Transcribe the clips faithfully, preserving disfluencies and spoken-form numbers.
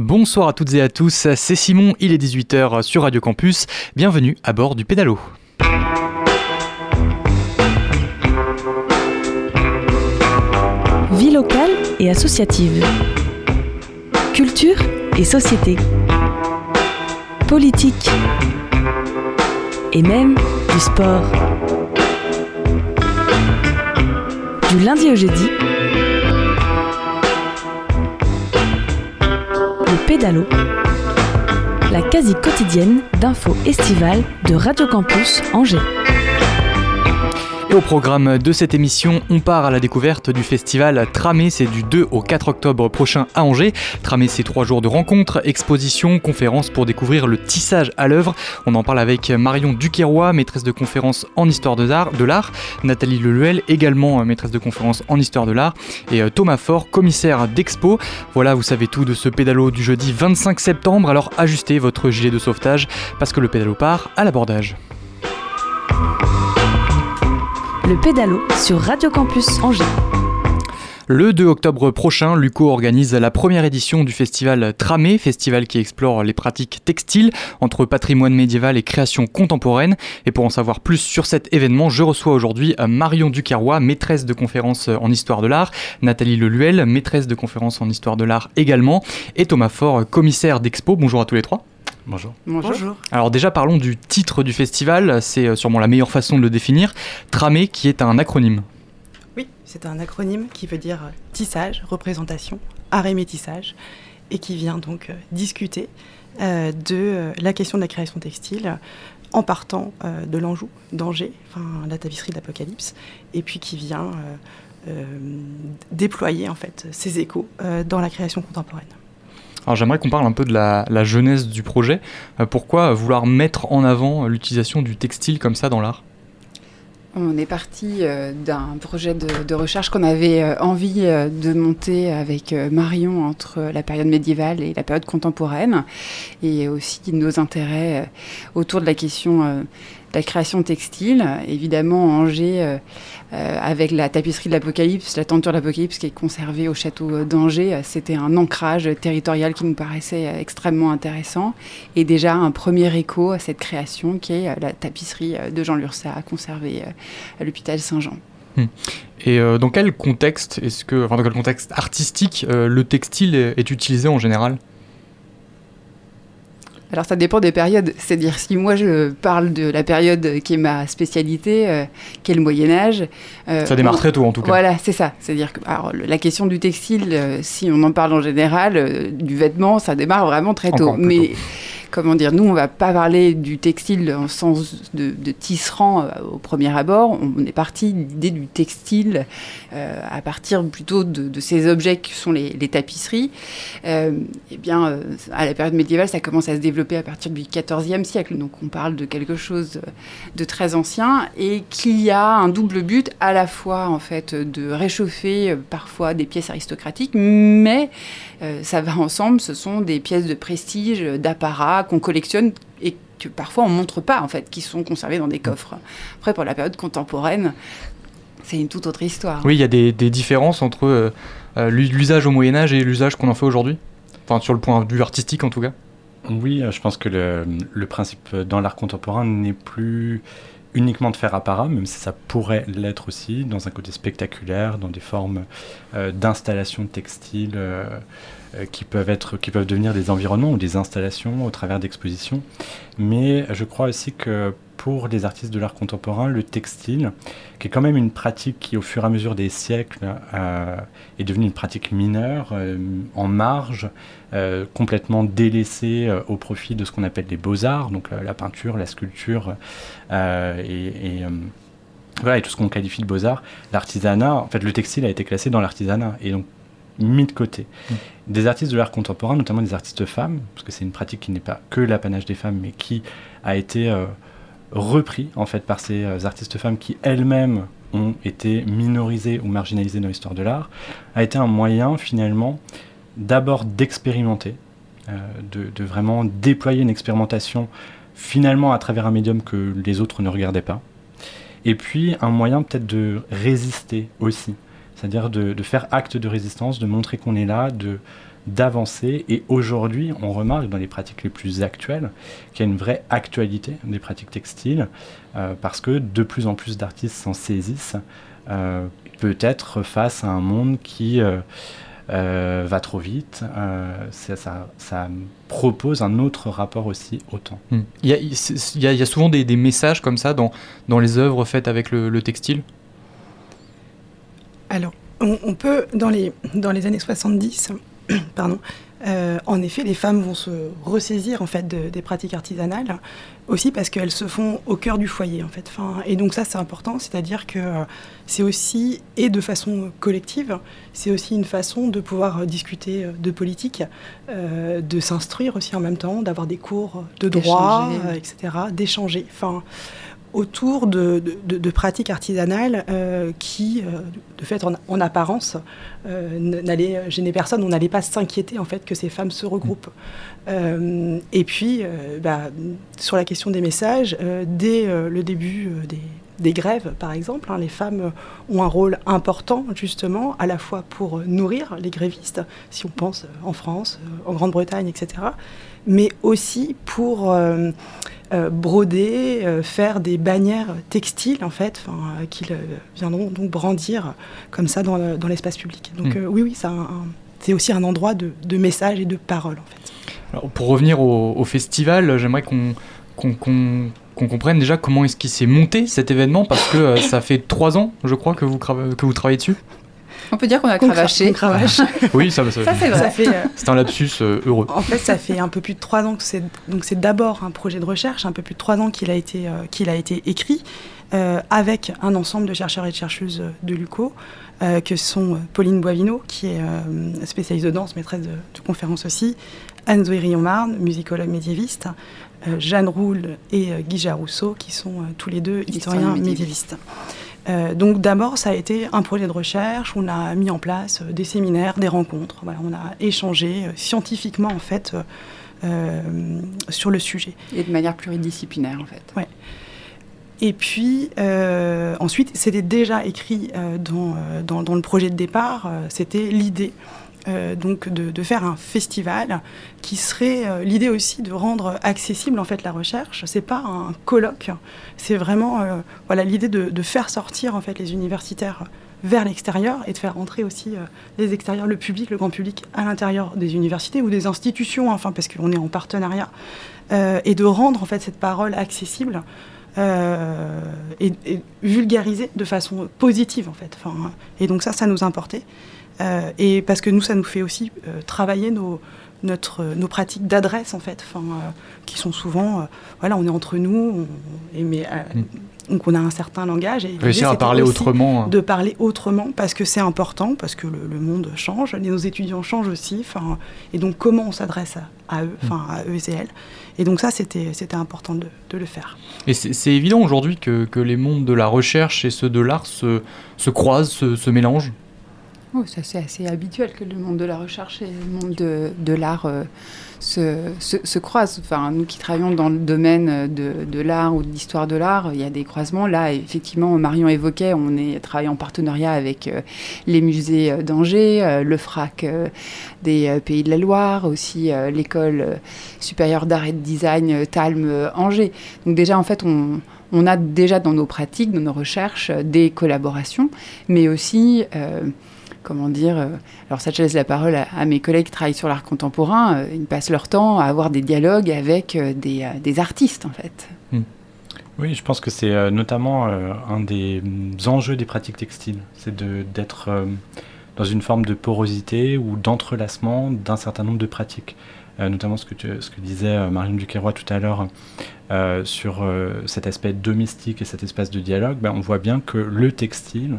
Bonsoir à toutes et à tous, c'est Simon, il est dix-huit heures sur Radio Campus. Bienvenue à bord du Pédalo. Vie locale et associative. Culture et société. Politique. Et même du sport. Du lundi au jeudi, le Pédalo, la quasi quotidienne d'infos estivales de Radio Campus Angers. Et au programme de cette émission, on part à la découverte du festival Tramé, c'est du deux au quatre octobre prochain à Angers. Tramé, c'est trois jours de rencontres, expositions, conférences pour découvrir le tissage à l'œuvre. On en parle avec Marion Duquerrois, maîtresse de conférences en histoire de l'art, de l'art, Nathalie Leluel, également maîtresse de conférences en histoire de l'art, et Thomas Faure, commissaire d'expo. Voilà, vous savez tout de ce pédalo du jeudi vingt-cinq septembre, alors ajustez votre gilet de sauvetage parce que le pédalo part à l'abordage. Le Pédalo sur Radio Campus Angers. Le deux octobre prochain, l'U C O organise la première édition du festival Tramé, festival qui explore les pratiques textiles entre patrimoine médiéval et création contemporaine. Et pour en savoir plus sur cet événement, je reçois aujourd'hui Marion Duquerrois, maîtresse de conférences en histoire de l'art, Nathalie Leluel, maîtresse de conférences en histoire de l'art également, et Thomas Faure, commissaire d'expo. Bonjour à tous les trois. Bonjour. Bonjour. Alors déjà parlons du titre du festival, c'est sûrement la meilleure façon de le définir. Tramé qui est un acronyme. Oui, c'est un acronyme qui veut dire tissage, représentation, art et métissage, et qui vient donc euh, discuter euh, de euh, la question de la création textile en partant euh, de l'Anjou, d'Angers, enfin la tapisserie de l'Apocalypse, et puis qui vient euh, euh, déployer en fait ses échos euh, dans la création contemporaine. Alors j'aimerais qu'on parle un peu de la, la genèse du projet. Euh, pourquoi vouloir mettre en avant l'utilisation du textile comme ça dans l'art ? On est parti euh, d'un projet de, de recherche qu'on avait euh, envie euh, de monter avec euh, Marion entre la période médiévale et la période contemporaine, et aussi nos intérêts euh, autour de la question euh, de la création textile. Évidemment, Angers, euh, euh, avec la tapisserie de l'Apocalypse, la tenture de l'Apocalypse qui est conservée au château d'Angers, euh, c'était un ancrage territorial qui nous paraissait euh, extrêmement intéressant, et déjà un premier écho à cette création qui est euh, la tapisserie euh, de Jean Lurçat, conservée euh, à l'hôpital Saint-Jean. Hum. Et euh, dans quel contexte est-ce que, enfin dans quel contexte artistique euh, le textile est, est utilisé en général ? Alors ça dépend des périodes, c'est-à-dire si moi je parle de la période qui est ma spécialité, euh, qui est le Moyen-Âge... Euh, ça démarre on, très tôt en tout cas. Voilà, c'est ça. C'est-à-dire que alors, la question du textile, euh, si on en parle en général, euh, du vêtement, ça démarre vraiment très tôt. Mais tôt. Comment dire, nous on ne va pas parler du textile en sens de, de tisserand euh, au premier abord. On est parti de l'idée du textile euh, à partir plutôt de, de ces objets qui sont les, les tapisseries. Euh, eh bien, euh, à la période médiévale, ça commence à se développer à partir du quatorzième siècle. Donc on parle de quelque chose de très ancien et qui a un double but, à la fois en fait de réchauffer euh, parfois des pièces aristocratiques, mais euh, ça va ensemble, ce sont des pièces de prestige, d'apparat qu'on collectionne et que parfois on ne montre pas en fait, qui sont conservées dans des coffres. Après, pour la période contemporaine, c'est une toute autre histoire. Oui, il y a des, des différences entre euh, l'usage au Moyen-Âge et l'usage qu'on en fait aujourd'hui, enfin sur le point de vue artistique en tout cas. Oui, je pense que le, le principe dans l'art contemporain n'est plus uniquement de faire apparat, même si ça pourrait l'être aussi, dans un côté spectaculaire, dans des formes euh, d'installations textiles euh, euh, qui peuvent être, qui peuvent devenir des environnements ou des installations au travers d'expositions. Mais je crois aussi que pour les artistes de l'art contemporain, le textile, qui est quand même une pratique qui, au fur et à mesure des siècles, euh, est devenue une pratique mineure, euh, en marge, euh, complètement délaissée euh, au profit de ce qu'on appelle les beaux-arts, donc euh, la peinture, la sculpture euh, et, et, euh, voilà, et tout ce qu'on qualifie de beaux-arts. L'artisanat, en fait, le textile a été classé dans l'artisanat et donc mis de côté. Mmh. Des artistes de l'art contemporain, notamment des artistes femmes, parce que c'est une pratique qui n'est pas que l'apanage des femmes, mais qui a été euh, repris en fait par ces euh, artistes femmes qui elles-mêmes ont été minorisées ou marginalisées dans l'histoire de l'art, a été un moyen finalement d'abord d'expérimenter, euh, de, de vraiment déployer une expérimentation finalement à travers un médium que les autres ne regardaient pas, et puis un moyen peut-être de résister aussi, c'est-à-dire de, de faire acte de résistance, de montrer qu'on est là, de, d'avancer. Et aujourd'hui, on remarque dans les pratiques les plus actuelles qu'il y a une vraie actualité des pratiques textiles, euh, parce que de plus en plus d'artistes s'en saisissent, euh, peut-être face à un monde qui euh, euh, va trop vite. Euh, ça, ça, ça propose un autre rapport aussi au temps. Mmh. Il y a, il y a, il y a souvent des, des messages comme ça dans, dans les œuvres faites avec le, le textile. Alors, on, on peut, dans les, dans les années soixante-dix, pardon, euh, en effet, les femmes vont se ressaisir en fait, de, des pratiques artisanales, aussi parce qu'elles se font au cœur du foyer. En fait. Enfin, et donc ça, c'est important, c'est-à-dire que c'est aussi, et de façon collective, c'est aussi une façon de pouvoir discuter de politique, euh, de s'instruire aussi en même temps, d'avoir des cours de droit, euh, et cetera, d'échanger. Enfin, autour de, de, de pratiques artisanales euh, qui, euh, de fait, en, en apparence, euh, n'allaient gêner personne. On n'allait pas s'inquiéter, en fait, que ces femmes se regroupent. Euh, et puis, euh, bah, sur la question des messages, euh, dès euh, le début euh, des, des grèves, par exemple, hein, les femmes ont un rôle important, justement, à la fois pour nourrir les grévistes, si on pense en France, en Grande-Bretagne, et cetera, mais aussi pour... Euh, Euh, broder, euh, faire des bannières textiles en fait, euh, qu'ils euh, viendront donc brandir comme ça dans, le, dans l'espace public. Donc mmh. euh, oui, oui, c'est, un, un, c'est aussi un endroit de, de message et de parole en fait. Alors, pour revenir au, au festival, j'aimerais qu'on, qu'on, qu'on, qu'on comprenne déjà comment est-ce qu'il s'est monté cet événement, parce que euh, ça fait trois ans, je crois, que vous, que vous travaillez dessus. On peut dire qu'on a qu'on cravaché. Cra- cravache. Oui, ça, ça, ça c'est vrai. Ça fait, euh, c'est un lapsus euh, heureux. En fait, ça fait un peu plus de trois ans que c'est. Donc, c'est d'abord un projet de recherche, un peu plus de trois ans qu'il a été, euh, qu'il a été écrit, euh, avec un ensemble de chercheurs et de chercheuses de l'U Q O, euh, que sont Pauline Boivino, qui est euh, spécialiste de danse, maîtresse de, de conférences aussi, Anne-Zoé Rion-Marne, musicologue médiéviste, euh, Jeanne Roule et euh, Guy Jarousseau, qui sont euh, tous les deux historiens médiévistes. Euh, donc d'abord, ça a été un projet de recherche. On a mis en place euh, des séminaires, des rencontres. Voilà, on a échangé euh, scientifiquement en fait euh, euh, sur le sujet. Et de manière pluridisciplinaire en fait. Ouais. Et puis euh, ensuite, c'était déjà écrit euh, dans, euh, dans, dans le projet de départ. Euh, c'était l'idée. Euh, donc de, de faire un festival qui serait euh, l'idée aussi de rendre accessible en fait la recherche. C'est pas un colloque, c'est vraiment euh, voilà l'idée de, de faire sortir en fait les universitaires vers l'extérieur et de faire entrer aussi euh, les extérieurs, le public, le grand public à l'intérieur des universités ou des institutions, enfin parce qu'on est en partenariat, euh, et de rendre en fait cette parole accessible. Euh, et, et vulgarisée de façon positive en fait. Enfin, et donc ça, ça nous importait. Euh, et parce que nous, ça nous fait aussi euh, travailler nos, notre, nos pratiques d'adresse, en fait, euh, qui sont souvent... Euh, voilà, on est entre nous, on, et, mais, euh, mm. donc on a un certain langage. Et réussir à parler autrement. De parler autrement, parce que c'est important, parce que le, le monde change, nos étudiants changent aussi, et donc comment on s'adresse à, à eux, mm. à eux et elles. Et donc ça, c'était, c'était important de, de le faire. Et c'est, c'est évident aujourd'hui que, que les mondes de la recherche et ceux de l'art se, se croisent, se, se mélangent. Oh, ça, c'est assez habituel que le monde de la recherche et le monde de, de l'art euh, se, se, se croisent. Enfin, nous qui travaillons dans le domaine de, de l'art ou de l'histoire de l'art, il y a des croisements. Là, effectivement, Marion évoquait, on est travaillé en partenariat avec euh, les musées d'Angers, euh, le F R A C euh, des euh, Pays de la Loire, aussi euh, l'école euh, supérieure d'art et de design euh, Talm euh, Angers. Donc déjà, en fait, on... On a déjà dans nos pratiques, dans nos recherches, des collaborations, mais aussi, euh, comment dire, euh, alors ça je laisse la parole à, à mes collègues qui travaillent sur l'art contemporain, euh, ils passent leur temps à avoir des dialogues avec euh, des, euh, des artistes en fait. Mmh. Oui, je pense que c'est euh, notamment euh, un des enjeux des pratiques textiles, c'est de, d'être euh, dans une forme de porosité ou d'entrelacement d'un certain nombre de pratiques. Euh, notamment ce que, tu, ce que disait euh, Marion Duquesroy tout à l'heure euh, sur euh, cet aspect domestique et cet espace de dialogue, ben, on voit bien que le textile,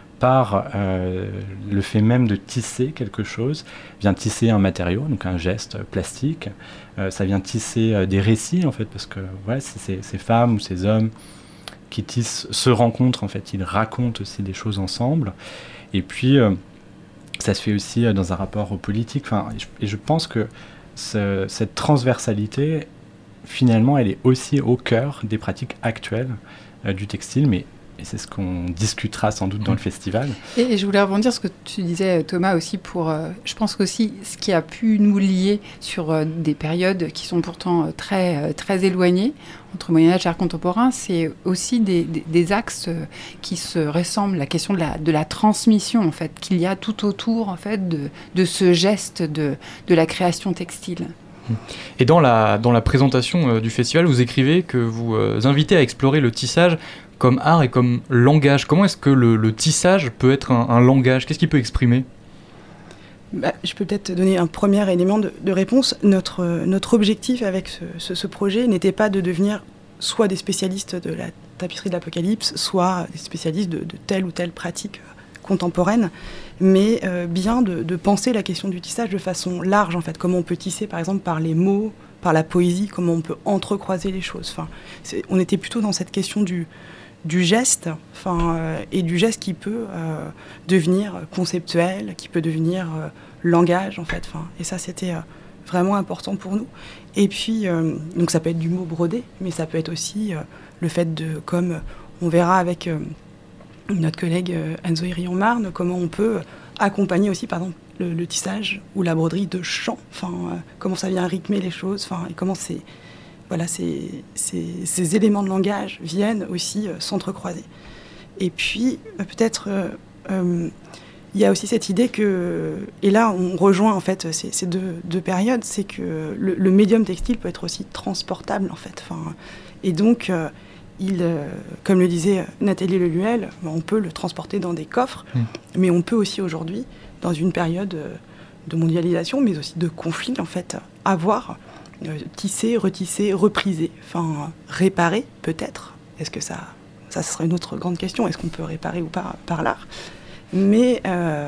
par euh, le fait même de tisser quelque chose, vient tisser un matériau, donc un geste plastique, euh, ça vient tisser euh, des récits en fait, parce que ouais, c'est ces, ces femmes ou ces hommes qui tissent se rencontrent en fait, ils racontent aussi des choses ensemble, et puis euh, ça se fait aussi euh, dans un rapport aux politiques, enfin, et, je, et je pense que Ce, cette transversalité, finalement, elle est aussi au cœur des pratiques actuelles euh, du textile, mais et c'est ce qu'on discutera sans doute dans le festival. Et, et je voulais rebondir sur ce que tu disais, Thomas, aussi pour... Euh, je pense qu'aussi, ce qui a pu nous lier sur euh, des périodes qui sont pourtant euh, très, euh, très éloignées, entre Moyen-Âge et art contemporain, c'est aussi des, des, des axes euh, qui se ressemblent, la question de la, de la transmission, en fait, qu'il y a tout autour, en fait, de, de ce geste de, de la création textile. Et dans la, dans la présentation euh, du festival, vous écrivez que vous euh, invitez à explorer le tissage comme art et comme langage. Comment est-ce que le, le tissage peut être un, un langage ? Qu'est-ce qu'il peut exprimer ? Bah, je peux peut-être donner un premier élément de, de réponse. Notre, notre objectif avec ce, ce, ce projet n'était pas de devenir soit des spécialistes de la tapisserie de l'Apocalypse, soit des spécialistes de, de telle ou telle pratique contemporaine, mais euh, bien de, de penser la question du tissage de façon large, en fait. Comment on peut tisser, par exemple, par les mots, par la poésie, comment on peut entrecroiser les choses. Enfin, c'est, on était plutôt dans cette question du... du geste, enfin, euh, et du geste qui peut euh, devenir conceptuel, qui peut devenir euh, langage, en fait. Enfin, et ça, c'était euh, vraiment important pour nous. Et puis, euh, donc ça peut être du mot brodé, mais ça peut être aussi euh, le fait de, comme on verra avec euh, notre collègue euh, Anne-Zoé Rion-Marne, comment on peut accompagner aussi, par exemple, le, le tissage ou la broderie de chant, enfin, euh, comment ça vient rythmer les choses, enfin, et comment c'est... Voilà, ces, ces, ces éléments de langage viennent aussi euh, s'entrecroiser. Et puis, euh, peut-être, il euh, euh, y a aussi cette idée que, et là, on rejoint en fait ces, ces deux, deux périodes, c'est que le, le médium textile peut être aussi transportable, en fait. Enfin, et donc, euh, il, euh, comme le disait Nathalie Leluel, on peut le transporter dans des coffres, mmh. mais on peut aussi aujourd'hui, dans une période de mondialisation, mais aussi de conflit, en fait, avoir... Euh, tisser, retisser, repriser, enfin réparer peut-être. Est-ce que ça, ça serait une autre grande question, est-ce qu'on peut réparer ou pas par l'art ? Mais euh,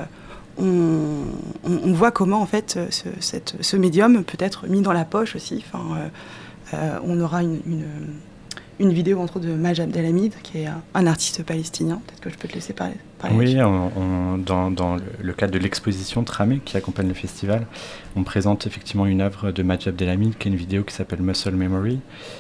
on, on, on voit comment en fait ce, cette, ce médium peut être mis dans la poche aussi. Enfin, euh, euh, on aura une, une, une vidéo entre autres de Maj Abdelhamid, qui est un, un artiste palestinien. Peut-être que je peux te laisser parler. parler oui, on, on, dans, dans le, le cadre de l'exposition Tramé qui accompagne le festival, on présente effectivement une œuvre de Maj Abdelhamid, qui est une vidéo qui s'appelle Muscle Memory,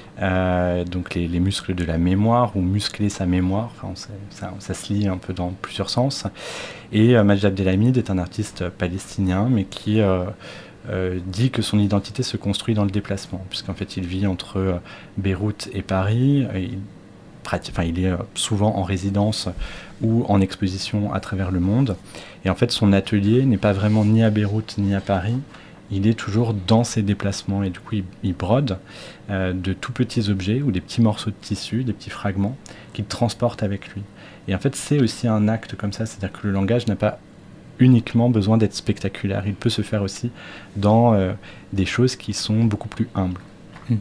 euh, donc les, les muscles de la mémoire, ou muscler sa mémoire, enfin, on sait, ça, ça se lit un peu dans plusieurs sens. Et euh, Maj Abdelhamid est un artiste palestinien, mais qui euh, euh, dit que son identité se construit dans le déplacement, puisqu'en fait il vit entre euh, Beyrouth et Paris. Et il, pratique, enfin, il est euh, souvent en résidence ou en exposition à travers le monde. Et en fait, son atelier n'est pas vraiment ni à Beyrouth ni à Paris. Il est toujours dans ses déplacements et du coup, il, il brode euh, de tout petits objets ou des petits morceaux de tissu, des petits fragments qu'il transporte avec lui. Et en fait, c'est aussi un acte comme ça, c'est-à-dire que le langage n'a pas uniquement besoin d'être spectaculaire. Il peut se faire aussi dans euh, des choses qui sont beaucoup plus humbles. Mmh.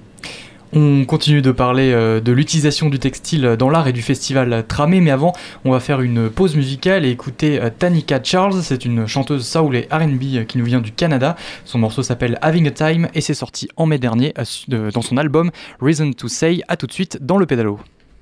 On continue de parler euh, de l'utilisation du textile dans l'art et du festival Tramé, mais avant, on va faire une pause musicale et écouter euh, Tanika Charles. C'est une chanteuse soul et R and B euh, qui nous vient du Canada. Son morceau s'appelle Having a Time et c'est sorti en mai dernier euh, dans son album Reason to Say. À tout de suite dans le pédalo.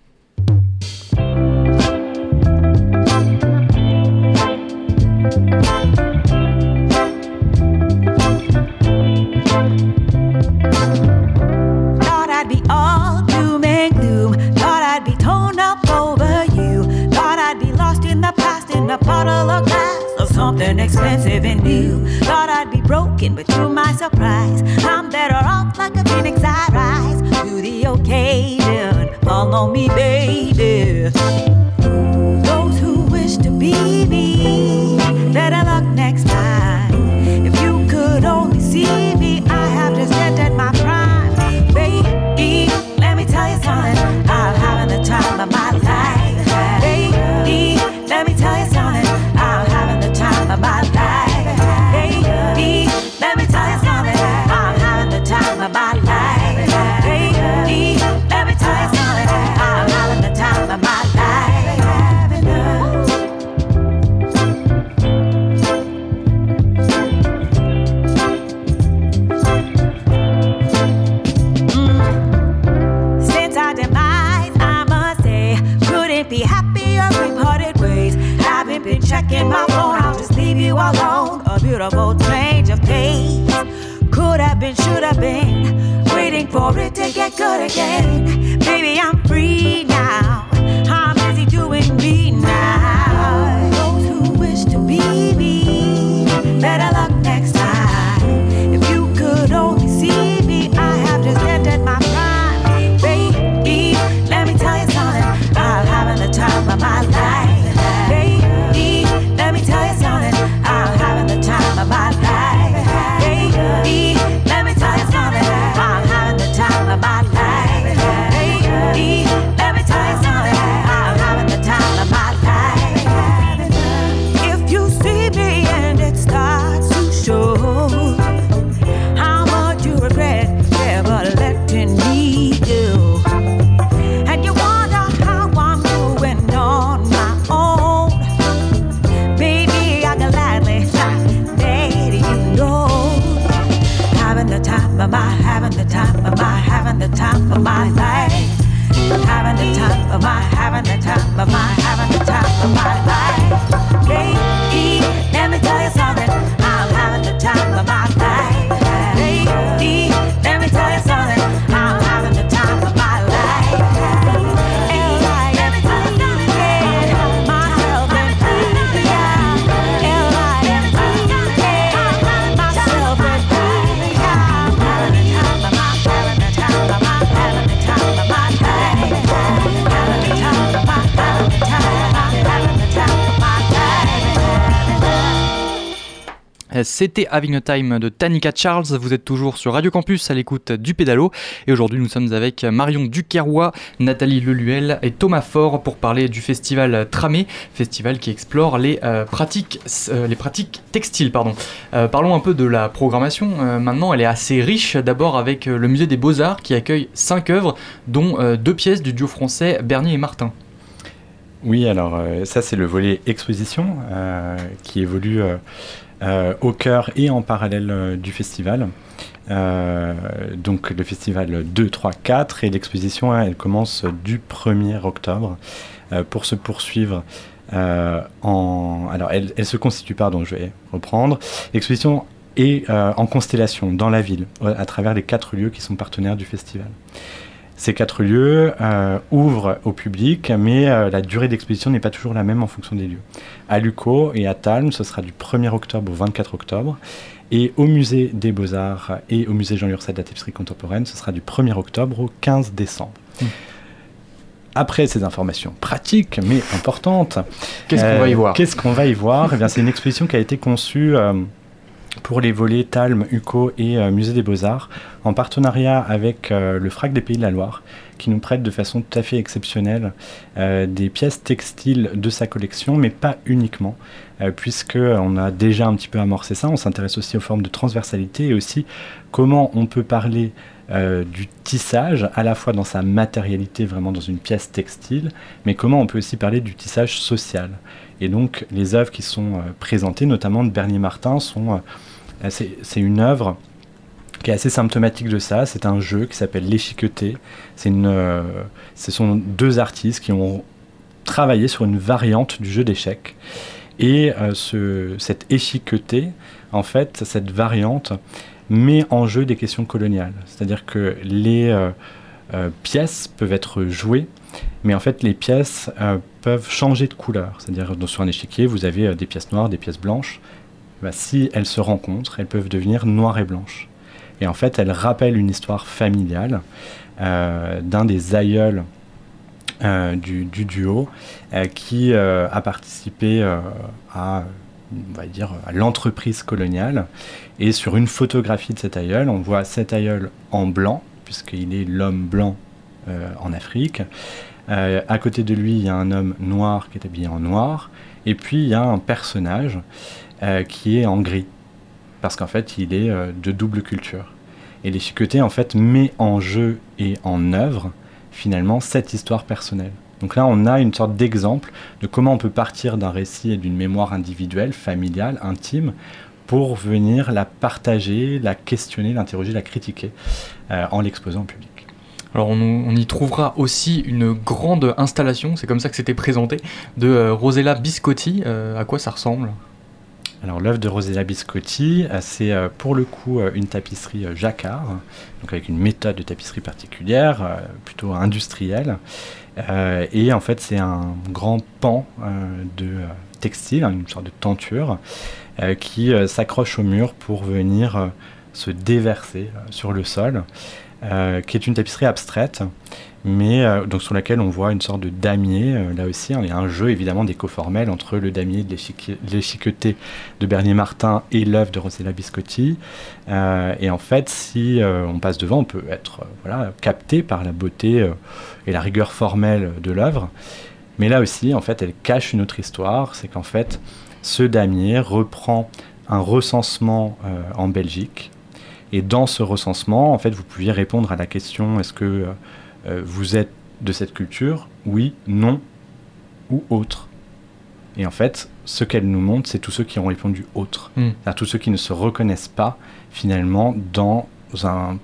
A bottle of glass or something expensive and new. Thought I'd be broken, but to my surprise, I'm better off like a phoenix. I rise to the occasion. Follow me, baby. Those who wish to be me, better luck next time. If you could only see me, I have just entered my prime. Baby, let me tell you something. I'm having the time of my life. Baby, let me tell you something. I'm having the time of my life. Baby, let me tell you something. I'm having the time of my life. Baby, let me tell you something. I'm having the time of my life. Mm. Since our demise, I must say, couldn't be happier we've parted ways. Haven't been checking my phone, I'll just leave you alone. A beautiful change of pace. Could have been, should have been, waiting for it to get good again. Baby, I'm free now. I'm busy doing of my, having the time of my, having the time of my life. Having the time of my, having the time of my, having the time of my life. Lady, let me tell you something. I'm having the time of my life. Lady, let me tell you something. I'm having the time of my life. C'était Having a Time de Tanika Charles, vous êtes toujours sur Radio Campus à l'écoute du Pédalo et aujourd'hui nous sommes avec Marion Duquerrois, Nathalie Leluel et Thomas Faure pour parler du festival Tramé, festival qui explore les, euh, pratiques, euh, les pratiques textiles. Pardon. Euh, parlons un peu de la programmation, euh, maintenant elle est assez riche, d'abord avec le musée des Beaux-Arts qui accueille cinq œuvres dont euh, deux pièces du duo français Bernier et Martin. Oui, alors euh, ça c'est le volet exposition euh, qui évolue euh, Euh, au cœur et en parallèle euh, du festival. Euh, donc le festival deux, trois, quatre et l'exposition hein, elle commence du premier octobre euh, pour se poursuivre euh, en... Alors elle, elle se constitue, pardon, je vais reprendre. L'exposition est euh, en constellation dans la ville à travers les quatre lieux qui sont partenaires du festival. Ces quatre lieux euh, ouvrent au public, mais euh, la durée d'exposition n'est pas toujours la même en fonction des lieux. À Lucco et à Talm, ce sera du premier octobre au vingt-quatre octobre. Et au musée des Beaux-Arts et au musée Jean Lurset de la tapisserie contemporaine, ce sera du premier octobre au quinze décembre. Mmh. Après ces informations pratiques, mais importantes, qu'est-ce euh, qu'on va y voir Qu'est-ce qu'on va y voir Eh bien, c'est une exposition qui a été conçue... Euh, pour les volets Talm, Uco et euh, Musée des Beaux-Arts, en partenariat avec euh, le F R A C des Pays de la Loire, qui nous prête de façon tout à fait exceptionnelle euh, des pièces textiles de sa collection, mais pas uniquement, euh, puisqu'on a déjà un petit peu amorcé ça, on s'intéresse aussi aux formes de transversalité et aussi comment on peut parler euh, du tissage, à la fois dans sa matérialité, vraiment dans une pièce textile, mais comment on peut aussi parler du tissage social. Et donc, les œuvres qui sont euh, présentées, notamment de Bernier Martin, sont, euh, c'est, c'est une œuvre qui est assez symptomatique de ça. C'est un jeu qui s'appelle L'Échiqueté. C'est une, euh, ce sont deux artistes qui ont travaillé sur une variante du jeu d'échecs. Et euh, ce, cette échiqueté, en fait, cette variante met en jeu des questions coloniales. C'est-à-dire que les euh, euh, pièces peuvent être jouées, mais en fait, les pièces euh, peuvent changer de couleur. C'est-à-dire, sur un échiquier, vous avez euh, des pièces noires, des pièces blanches. Bah, si elles se rencontrent, elles peuvent devenir noires et blanches. Et en fait, elles rappellent une histoire familiale euh, d'un des aïeuls euh, du, du duo euh, qui euh, a participé euh, à, on va dire, à l'entreprise coloniale. Et sur une photographie de cet aïeul, on voit cet aïeul en blanc, puisqu'il est l'homme blanc euh, en Afrique. Euh, à côté de lui, il y a un homme noir qui est habillé en noir. Et puis, il y a un personnage euh, qui est en gris, parce qu'en fait, il est euh, de double culture. Et l'échiqueté, en fait, met en jeu et en œuvre, finalement, cette histoire personnelle. Donc là, on a une sorte d'exemple de comment on peut partir d'un récit et d'une mémoire individuelle, familiale, intime, pour venir la partager, la questionner, l'interroger, la critiquer, euh, en l'exposant au public. Alors on, on y trouvera aussi une grande installation, c'est comme ça que c'était présenté, de euh, Rosella Biscotti. Euh, à quoi ça ressemble ? Alors l'œuvre de Rosella Biscotti, euh, c'est euh, pour le coup euh, une tapisserie euh, jacquard, donc avec une méthode de tapisserie particulière, euh, plutôt industrielle. Euh, et en fait c'est un grand pan euh, de euh, textile, une sorte de tenture, euh, qui euh, s'accroche au mur pour venir euh, se déverser euh, sur le sol. Euh, qui est une tapisserie abstraite, mais euh, donc sur laquelle on voit une sorte de damier. Euh, là aussi, hein, il y a un jeu évidemment d'éco-formel entre le damier de l'échique- l'échiqueté de Bernier Martin et l'œuvre de Rosella Biscotti. Euh, et en fait, si euh, on passe devant, on peut être euh, voilà, capté par la beauté euh, et la rigueur formelle de l'œuvre. Mais là aussi, en fait, elle cache une autre histoire. C'est qu'en fait, ce damier reprend un recensement euh, en Belgique. Et dans ce recensement, en fait, vous pouviez répondre à la question « Est-ce que euh, vous êtes de cette culture ? Oui, non ou autre ?» Et en fait, ce qu'elle nous montre, c'est tous ceux qui ont répondu « autre ». Mm. C'est-à-dire tous ceux qui ne se reconnaissent pas, finalement, dans un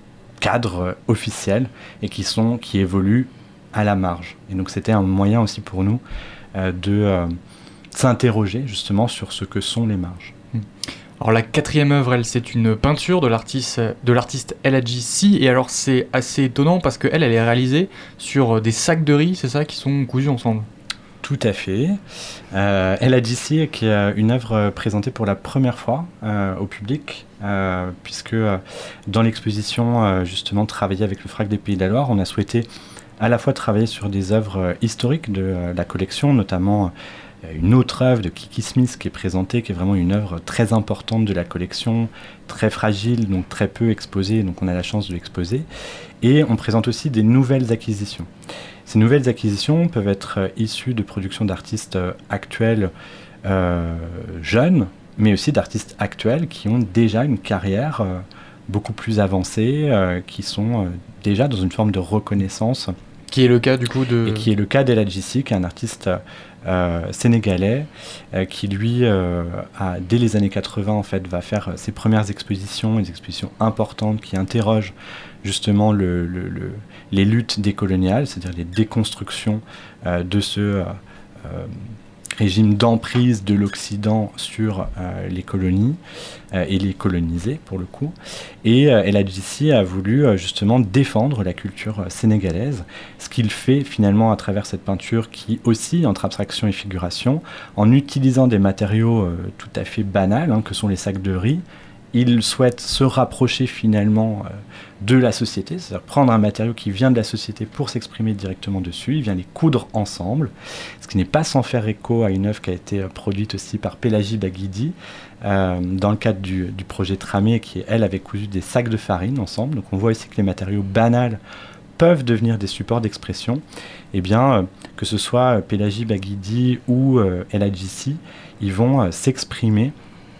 cadre officiel et qui, sont, qui évoluent à la marge. Et donc c'était un moyen aussi pour nous euh, de euh, s'interroger justement sur ce que sont les marges. Alors la quatrième œuvre, elle, c'est une peinture de l'artiste, de l'artiste Ella G C, et alors c'est assez étonnant parce qu'elle, elle est réalisée sur des sacs de riz, c'est ça, qui sont cousus ensemble. Tout à fait. Euh, Ella G C, qui est une œuvre présentée pour la première fois euh, au public, euh, puisque euh, dans l'exposition, euh, justement, travailler avec le Frac des Pays de la Loire, on a souhaité à la fois travailler sur des œuvres euh, historiques de euh, la collection, notamment euh, une autre œuvre de Kiki Smith qui est présentée, qui est vraiment une œuvre très importante de la collection, très fragile, donc très peu exposée, donc on a la chance de l'exposer. Et on présente aussi des nouvelles acquisitions. Ces nouvelles acquisitions peuvent être euh, issues de productions d'artistes euh, actuels euh, jeunes, mais aussi d'artistes actuels qui ont déjà une carrière euh, beaucoup plus avancée, euh, qui sont euh, déjà dans une forme de reconnaissance. Qui est le cas du coup de... Et qui est le cas d'Ella G C, qui est un artiste euh, sénégalais, euh, qui lui, euh, a, dès les années quatre-vingts, en fait, va faire ses premières expositions, des expositions importantes qui interrogent justement le, le, le, les luttes décoloniales, c'est-à-dire les déconstructions euh, de ce euh, euh, régime d'emprise de l'Occident sur euh, les colonies euh, et les colonisés pour le coup. Et euh, Ella G C a voulu euh, justement défendre la culture euh, sénégalaise, ce qu'il fait finalement à travers cette peinture qui oscille entre abstraction et figuration, en utilisant des matériaux euh, tout à fait banals, hein, que sont les sacs de riz. Il souhaite se rapprocher finalement euh, de la société, c'est-à-dire prendre un matériau qui vient de la société pour s'exprimer directement dessus, il vient les coudre ensemble, ce qui n'est pas sans faire écho à une œuvre qui a été euh, produite aussi par Pélagie Baguidi, euh, dans le cadre du, du projet Tramé, qui elle avait cousu des sacs de farine ensemble. Donc on voit ici que les matériaux banals peuvent devenir des supports d'expression. Et bien, euh, que ce soit euh, Pélagie Baguidi ou euh, Ella G C, ils vont euh, s'exprimer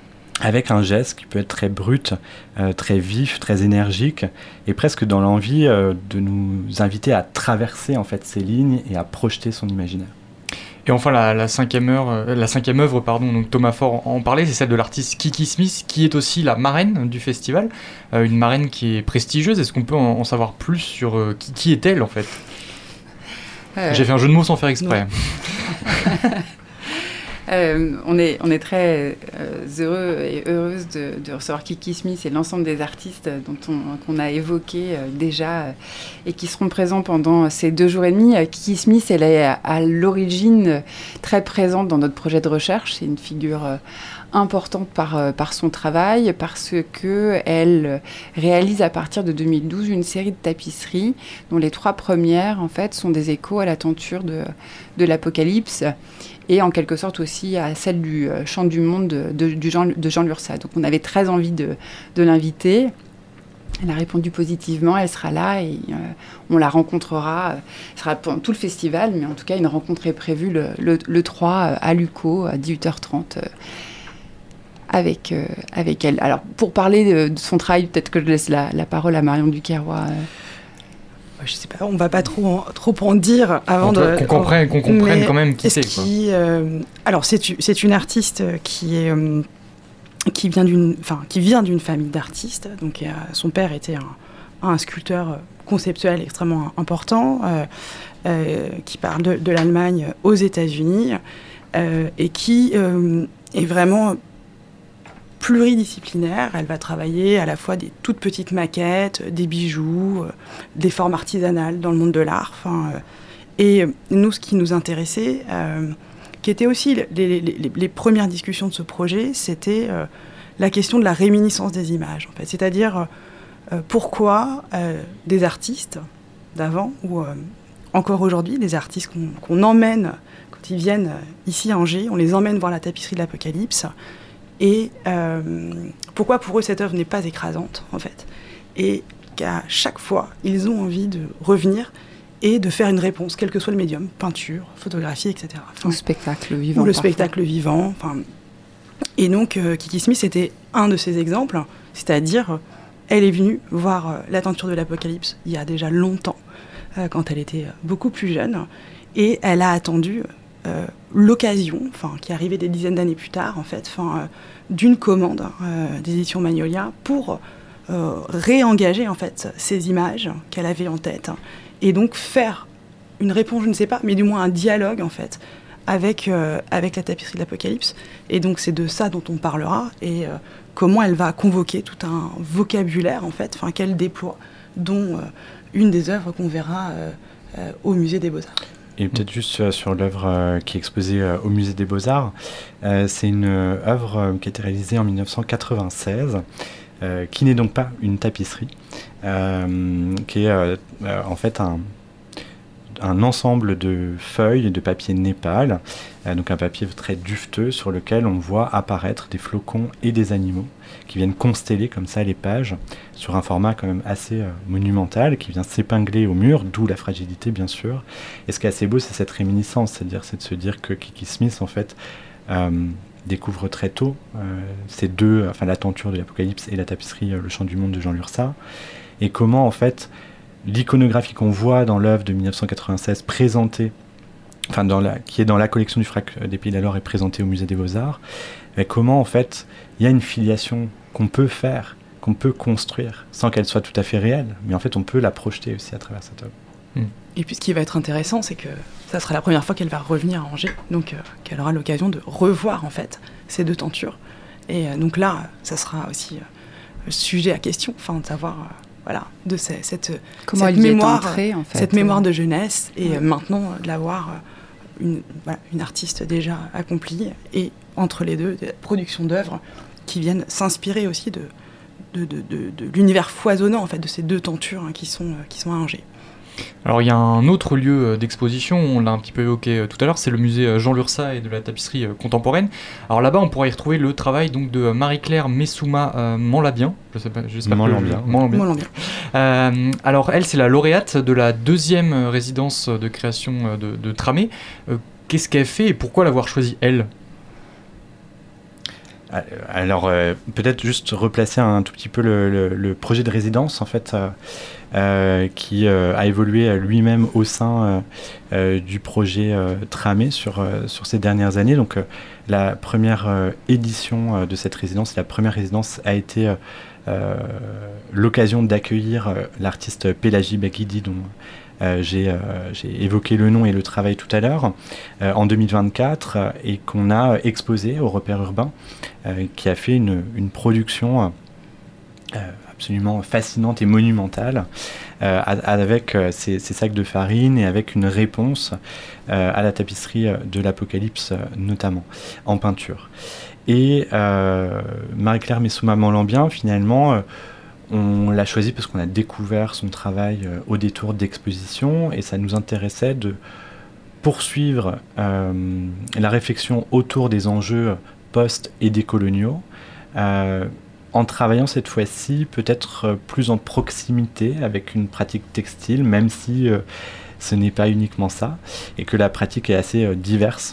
avec un geste qui peut être très brut, euh, très vif, très énergique, et presque dans l'envie euh, de nous inviter à traverser en fait ces lignes et à projeter son imaginaire. Et enfin, la, la, cinquième, heure, euh, la cinquième œuvre, pardon, donc Thomas Faure en parlait, c'est celle de l'artiste Kiki Smith, qui est aussi la marraine du festival, euh, une marraine qui est prestigieuse. Est-ce qu'on peut en, en savoir plus sur euh, qui, qui est-elle en fait ? euh... J'ai fait un jeu de mots sans faire exprès. Euh, on, est, on est très euh, heureux et heureuse de, de recevoir Kiki Smith et l'ensemble des artistes dont on, qu'on a évoqués euh, déjà euh, et qui seront présents pendant ces deux jours et demi. Euh, Kiki Smith, elle est à, à l'origine euh, très présente dans notre projet de recherche. C'est une figure euh, importante par, euh, par son travail parce qu'elle réalise à partir de deux mille douze une série de tapisseries dont les trois premières en fait, sont des échos à la tenture de, de l'Apocalypse et en quelque sorte aussi à celle du euh, Chant du Monde de, de, du Jean, de Jean Lursa. Donc on avait très envie de, de l'inviter. Elle a répondu positivement, elle sera là et euh, on la rencontrera. Ce sera pendant tout le festival, mais en tout cas une rencontre est prévue le, le, le trois à Luco à dix-huit heures trente euh, avec, euh, avec elle. Alors pour parler de, de son travail, peut-être que je laisse la, la parole à Marion Duquerroy. Euh, Je sais pas, on va pas trop en, trop en dire avant peut, de... Qu'on comprenne, qu'on comprenne quand même qui c'est. Qui, euh, alors, c'est, c'est une artiste qui, est, euh, qui, vient d'une, enfin, qui vient d'une famille d'artistes. Donc, euh, son père était un, un sculpteur conceptuel extrêmement important, euh, euh, qui part de, de l'Allemagne aux États-Unis, euh, et qui euh, est vraiment pluridisciplinaire. Elle va travailler à la fois des toutes petites maquettes, des bijoux, euh, des formes artisanales dans le monde de l'art. Enfin, euh, et nous, ce qui nous intéressait, euh, qui était aussi les, les, les, les premières discussions de ce projet, c'était euh, la question de la réminiscence des images. En fait. C'est-à-dire euh, pourquoi euh, des artistes d'avant, ou euh, encore aujourd'hui, des artistes qu'on, qu'on emmène, quand ils viennent ici à Angers, on les emmène voir la tapisserie de l'Apocalypse. Et euh, pourquoi pour eux cette œuvre n'est pas écrasante en fait, et qu'à chaque fois ils ont envie de revenir et de faire une réponse, quel que soit le médium, peinture, photographie, et cetera. Enfin, ou spectacle vivant. Ou le parfois. spectacle vivant. Enfin, et donc euh, Kiki Smith était un de ces exemples, c'est-à-dire elle est venue voir euh, la teinture de l'Apocalypse il y a déjà longtemps, euh, quand elle était beaucoup plus jeune, et elle a attendu Euh, l'occasion, enfin, qui arrivait des dizaines d'années plus tard, en fait, enfin, euh, d'une commande euh, des éditions Magnolia pour euh, réengager en fait ces images qu'elle avait en tête et donc faire une réponse, je ne sais pas, mais du moins un dialogue en fait avec, euh, avec la tapisserie de l'Apocalypse. Et donc c'est de ça dont on parlera et euh, comment elle va convoquer tout un vocabulaire en fait, enfin qu'elle déploie, dont euh, une des œuvres qu'on verra euh, euh, au Musée des Beaux-Arts. Et peut-être juste euh, sur l'œuvre euh, qui est exposée euh, au Musée des Beaux-Arts, euh, c'est une euh, œuvre euh, qui a été réalisée en dix-neuf cent quatre-vingt-seize, euh, qui n'est donc pas une tapisserie, euh, qui est euh, euh, en fait un, un ensemble de feuilles de papier népal, euh, donc un papier très duveteux sur lequel on voit apparaître des flocons et des animaux qui viennent consteller comme ça les pages sur un format quand même assez euh, monumental qui vient s'épingler au mur, d'où la fragilité bien sûr. Et ce qui est assez beau, c'est cette réminiscence, c'est-à-dire c'est de se dire que Kiki Smith en fait euh, découvre très tôt euh, ces deux, enfin la tenture de l'Apocalypse et la tapisserie euh, Le Chant du Monde de Jean Lurçat, et comment en fait l'iconographie qu'on voit dans l'œuvre de dix-neuf cent quatre-vingt-seize présentée, enfin dans la, qui est dans la collection du Frac des Pays d'Alors et présentée au Musée des Beaux-Arts, et comment en fait il y a une filiation qu'on peut faire, qu'on peut construire, sans qu'elle soit tout à fait réelle, mais en fait on peut la projeter aussi à travers cette œuvre. Et puis ce qui va être intéressant, c'est que ça sera la première fois qu'elle va revenir à Angers, donc euh, qu'elle aura l'occasion de revoir en fait ces deux tentures. Et euh, donc là, ça sera aussi euh, sujet à question, enfin de savoir, euh, voilà, de ces, cette, Comment cette elle y est mémoire, entrée, en fait, cette mémoire de jeunesse, et ouais. euh, maintenant euh, de l'avoir euh, une, voilà, une artiste déjà accomplie, et entre les deux, des productions d'œuvres qui viennent s'inspirer aussi de, de, de, de, de l'univers foisonnant en fait de ces deux tentures hein, qui sont, euh, qui sont à Angers. Alors il y a un autre lieu d'exposition, on l'a un petit peu évoqué tout à l'heure, c'est le musée Jean Lurçat et de la tapisserie contemporaine. Alors là-bas on pourra y retrouver le travail donc de Marie-Claire Messouma euh, Manlabien, je sais pas, j'espère Manlambien. que Manlambien. Manlambien. Euh, alors elle c'est la lauréate de la deuxième résidence de création de, de Tramé. Euh, qu'est-ce qu'elle fait et pourquoi l'avoir choisie elle ? Alors euh, peut-être juste replacer un tout petit peu le, le, le projet de résidence en fait euh, euh, qui euh, a évolué lui-même au sein euh, euh, du projet euh, Tramé sur, euh, sur ces dernières années. Donc euh, la première euh, édition euh, de cette résidence, la première résidence a été euh, euh, l'occasion d'accueillir euh, l'artiste Pélagie Baghidi dont Euh, j'ai, euh, j'ai évoqué le nom et le travail tout à l'heure, euh, en deux mille vingt-quatre, euh, et qu'on a exposé au Repère Urbain, euh, qui a fait une, une production euh, absolument fascinante et monumentale, euh, avec euh, ces, ces sacs de farine et avec une réponse euh, à la tapisserie de l'Apocalypse, euh, notamment, en peinture. Et euh, Marie-Claire Messouma Manlambien, finalement, euh, on l'a choisi parce qu'on a découvert son travail euh, au détour d'exposition et ça nous intéressait de poursuivre euh, la réflexion autour des enjeux post- et décoloniaux euh, en travaillant cette fois-ci peut-être plus en proximité avec une pratique textile, même si euh, ce n'est pas uniquement ça et que la pratique est assez euh, diverse.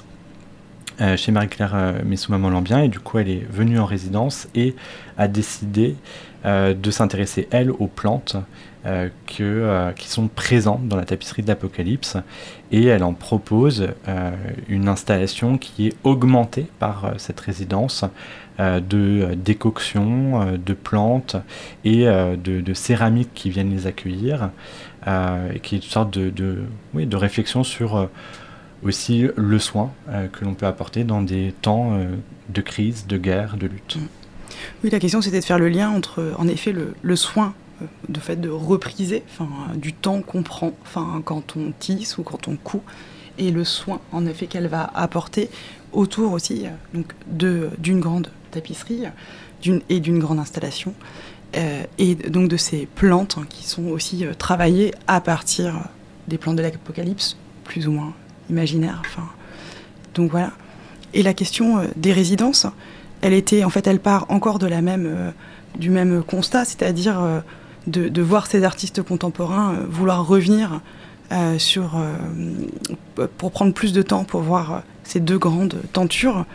Euh, chez Marie-Claire euh, Messouma Manlambien et du coup elle est venue en résidence et a décidé euh, de s'intéresser elle aux plantes euh, que, euh, qui sont présentes dans la tapisserie de l'Apocalypse et elle en propose euh, une installation qui est augmentée par euh, cette résidence euh, de euh, décoctions, euh, de plantes et euh, de, de céramiques qui viennent les accueillir euh, et qui est une sorte de, de, oui, de réflexion sur euh, aussi le soin euh, que l'on peut apporter dans des temps euh, de crise, de guerre, de lutte. Oui, la question c'était de faire le lien entre, en effet, le, le soin, euh, de fait de repriser, enfin, du temps qu'on prend, enfin, quand on tisse ou quand on coud, et le soin, en effet, qu'elle va apporter autour aussi, euh, donc, de, d'une grande tapisserie d'une, et d'une grande installation, euh, et donc de ces plantes hein, qui sont aussi euh, travaillées à partir des plantes de l'Apocalypse, plus ou moins imaginaire, enfin, donc voilà. Et la question euh, des résidences, elle était, en fait, elle part encore de la même, euh, du même constat, c'est-à-dire euh, de, de voir ces artistes contemporains euh, vouloir revenir euh, sur, euh, pour prendre plus de temps pour voir euh, ces deux grandes tentures.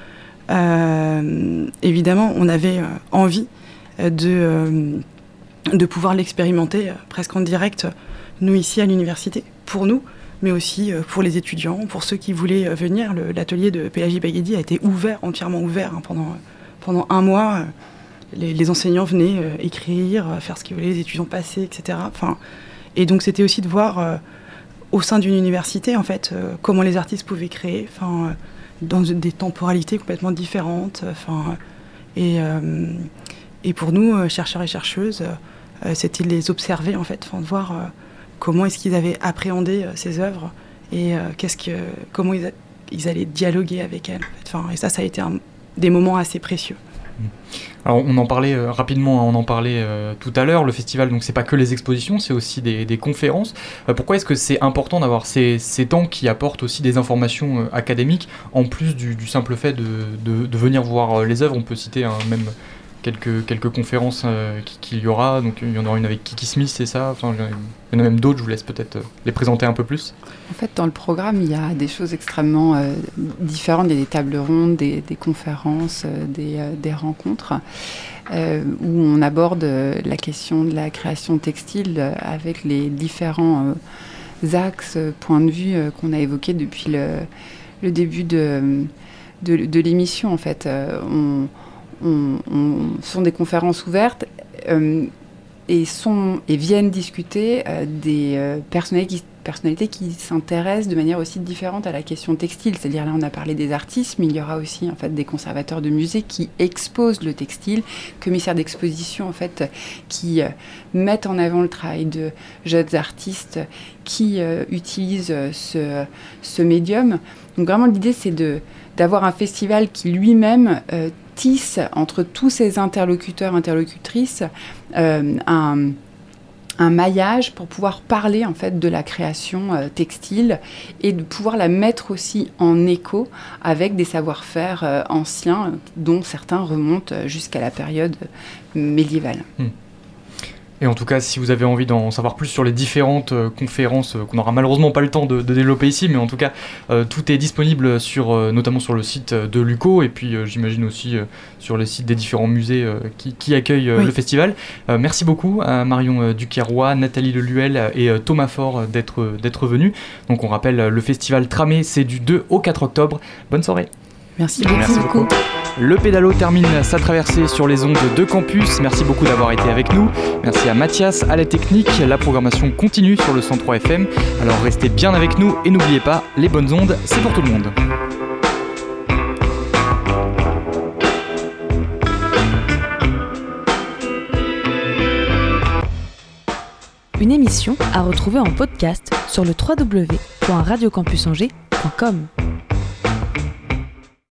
Euh, évidemment, on avait euh, envie euh, de, euh, de pouvoir l'expérimenter euh, presque en direct, nous ici à l'université, pour nous, mais aussi pour les étudiants, pour ceux qui voulaient venir. Le, l'atelier de Pélagie Baghidi a été ouvert, entièrement ouvert, hein, pendant, pendant un mois. les, les enseignants venaient euh, écrire, faire ce qu'ils voulaient, les étudiants passaient, et cetera. Enfin, et donc c'était aussi de voir euh, au sein d'une université, en fait, euh, comment les artistes pouvaient créer, enfin, euh, dans des temporalités complètement différentes. Enfin, et, euh, et pour nous, euh, chercheurs et chercheuses, euh, c'était de les observer, en fait, enfin, de voir euh, comment est-ce qu'ils avaient appréhendé euh, ces œuvres et euh, qu'est-ce que, comment ils, a, ils allaient dialoguer avec elles. En fait. Enfin, et ça, ça a été un, des moments assez précieux. Alors on en parlait euh, rapidement, on en parlait euh, tout à l'heure, le festival, donc c'est pas que les expositions, c'est aussi des, des conférences. Euh, pourquoi est-ce que c'est important d'avoir ces, ces temps qui apportent aussi des informations euh, académiques, en plus du, du simple fait de, de, de venir voir euh, les œuvres? On peut citer hein, même quelques, quelques conférences euh, qu'il y aura, donc il y en aura une avec Kiki Smith, c'est ça, enfin, il y en a même d'autres, je vous laisse peut-être euh, les présenter un peu plus. En fait, dans le programme, il y a des choses extrêmement euh, différentes. Il y a des tables rondes, des, des conférences, euh, des, euh, des rencontres euh, où on aborde euh, la question de la création textile euh, avec les différents euh, axes, euh, points de vue euh, qu'on a évoqués depuis le, le début de, de, de l'émission. En fait, euh, on, on, on, ce sont des conférences ouvertes. Euh, Et, sont, et viennent discuter euh, des euh, personnalités, qui, personnalités qui s'intéressent de manière aussi différente à la question textile. C'est-à-dire là, on a parlé des artistes, mais il y aura aussi en fait, des conservateurs de musées qui exposent le textile, commissaires d'exposition en fait, qui euh, mettent en avant le travail de jeunes artistes qui euh, utilisent ce, ce médium. Donc vraiment, l'idée, c'est de, d'avoir un festival qui lui-même euh, tisse entre tous ces interlocuteurs, interlocutrices, euh, un, un maillage pour pouvoir parler en fait de la création euh, textile et de pouvoir la mettre aussi en écho avec des savoir-faire euh, anciens dont certains remontent jusqu'à la période médiévale. Mmh. Et en tout cas, si vous avez envie d'en savoir plus sur les différentes euh, conférences euh, qu'on n'aura malheureusement pas le temps de, de développer ici, mais en tout cas, euh, tout est disponible sur, euh, notamment sur le site de l'U C O et puis euh, j'imagine aussi euh, sur les sites des différents musées euh, qui, qui accueillent euh, oui. le festival. Euh, merci beaucoup à Marion euh, Duquerrois, Nathalie Leluel et euh, Thomas Faure d'être, d'être venus. Donc on rappelle, le festival Tramé, c'est du deux au quatre octobre. Bonne soirée. Merci beaucoup. Merci beaucoup. Le pédalo termine sa traversée sur les ondes de campus. Merci beaucoup d'avoir été avec nous. Merci à Mathias, à la technique. La programmation continue sur le cent trois F M. Alors restez bien avec nous et n'oubliez pas, les bonnes ondes, c'est pour tout le monde. Une émission à retrouver en podcast sur le w w w point radio campus angers point com.